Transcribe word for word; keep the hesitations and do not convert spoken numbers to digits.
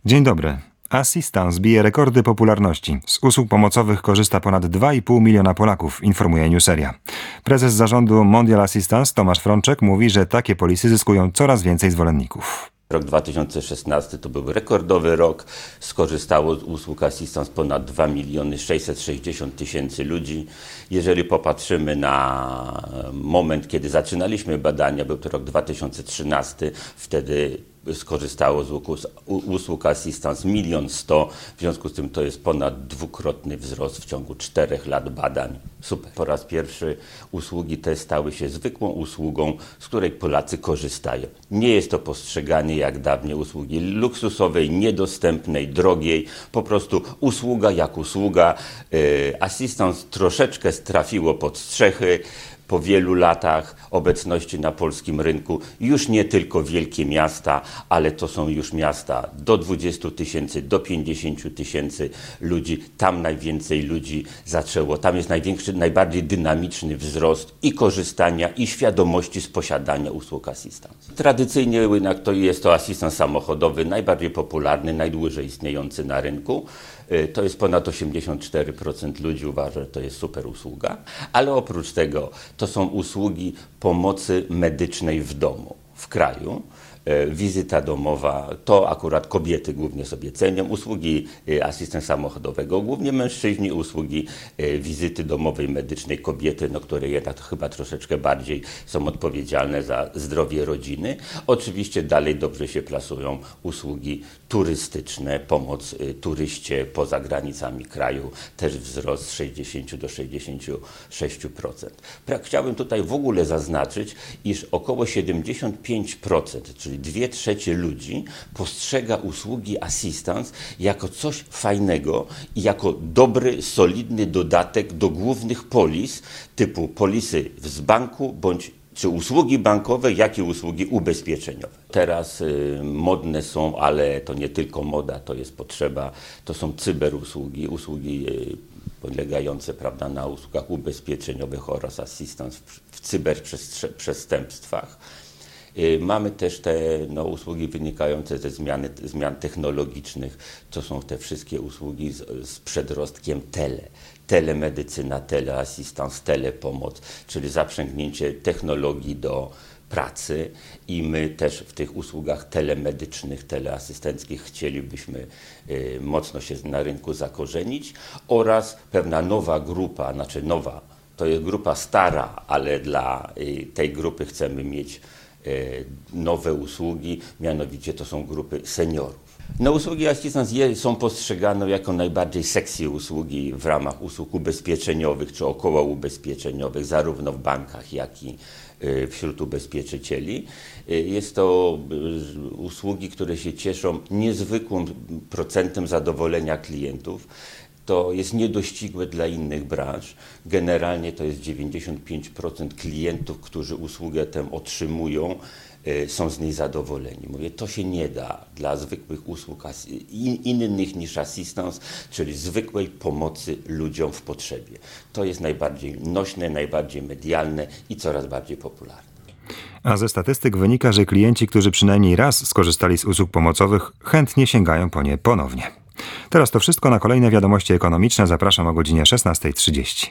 Dzień dobry. Assistance bije rekordy popularności. Z usług pomocowych korzysta ponad dwa i pół miliona Polaków, informuje Newseria. Prezes zarządu Mondial Assistance Tomasz Frączek mówi, że takie polisy zyskują coraz więcej zwolenników. Rok dwa tysiące szesnasty to był rekordowy rok. Skorzystało z usług Assistance ponad dwa miliony sześćset sześćdziesiąt tysięcy ludzi. Jeżeli popatrzymy na moment, kiedy zaczynaliśmy badania, był to rok dwa tysiące trzynasty, wtedy skorzystało z usług Assistance milion sto. W związku z tym to jest ponad dwukrotny wzrost w ciągu czterech lat badań. Super. Po raz pierwszy usługi te stały się zwykłą usługą, z której Polacy korzystają. Nie jest to postrzeganie jak dawniej usługi luksusowej, niedostępnej, drogiej. Po prostu usługa jak usługa. Assistance troszeczkę trafiło pod strzechy. Po wielu latach obecności na polskim rynku już nie tylko wielkie miasta, ale to są już miasta do dwudziestu tysięcy, do pięćdziesięciu tysięcy ludzi. Tam najwięcej ludzi zaczęło. Tam jest największy, najbardziej dynamiczny wzrost i korzystania, i świadomości z posiadania usług Assistance. Tradycyjnie jednak to jest to asystent samochodowy, najbardziej popularny, najdłużej istniejący na rynku. To jest ponad osiemdziesiąt cztery procent ludzi uważa, że to jest super usługa, ale oprócz tego to są usługi pomocy medycznej w domu, w kraju. Wizyta domowa, to akurat kobiety głównie sobie cenią, usługi asystenta samochodowego, głównie mężczyźni, usługi wizyty domowej medycznej kobiety, no, które jednak chyba troszeczkę bardziej są odpowiedzialne za zdrowie rodziny. Oczywiście dalej dobrze się plasują usługi turystyczne, pomoc turyście poza granicami kraju, też wzrost z sześćdziesięciu do sześćdziesięciu sześciu procent. Chciałbym tutaj w ogóle zaznaczyć, iż około siedemdziesiąt pięć procent, czyli dwie trzecie ludzi postrzega usługi Assistance jako coś fajnego i jako dobry, solidny dodatek do głównych polis, typu polisy z banku bądź czy usługi bankowe, jak i usługi ubezpieczeniowe. Teraz y, modne są, ale to nie tylko moda, to jest potrzeba, to są cyberusługi, usługi y, polegające, prawda, na usługach ubezpieczeniowych oraz Assistance w, w cyberprzestępstwach. Mamy też te no, usługi wynikające ze zmiany, zmian technologicznych, to są te wszystkie usługi z, z przedrostkiem tele. Telemedycyna, teleassistance, telepomoc, czyli zaprzęgnięcie technologii do pracy i my też w tych usługach telemedycznych, teleasystenckich chcielibyśmy y, mocno się na rynku zakorzenić oraz pewna nowa grupa, znaczy nowa, to jest grupa stara, ale dla y, tej grupy chcemy mieć nowe usługi, mianowicie to są grupy seniorów. No, usługi Assistance są postrzegane jako najbardziej sexy usługi w ramach usług ubezpieczeniowych czy około ubezpieczeniowych, zarówno w bankach, jak i wśród ubezpieczycieli. Jest to usługi, które się cieszą niezwykłym procentem zadowolenia klientów. To jest niedościgłe dla innych branż. Generalnie to jest dziewięćdziesiąt pięć procent klientów, którzy usługę tę otrzymują, są z niej zadowoleni. Mówię, to się nie da dla zwykłych usług innych niż Assistance, czyli zwykłej pomocy ludziom w potrzebie. To jest najbardziej nośne, najbardziej medialne i coraz bardziej popularne. A ze statystyk wynika, że klienci, którzy przynajmniej raz skorzystali z usług pomocowych, chętnie sięgają po nie ponownie. Teraz to wszystko. Na kolejne wiadomości ekonomiczne zapraszam o godzinie szesnasta trzydzieści.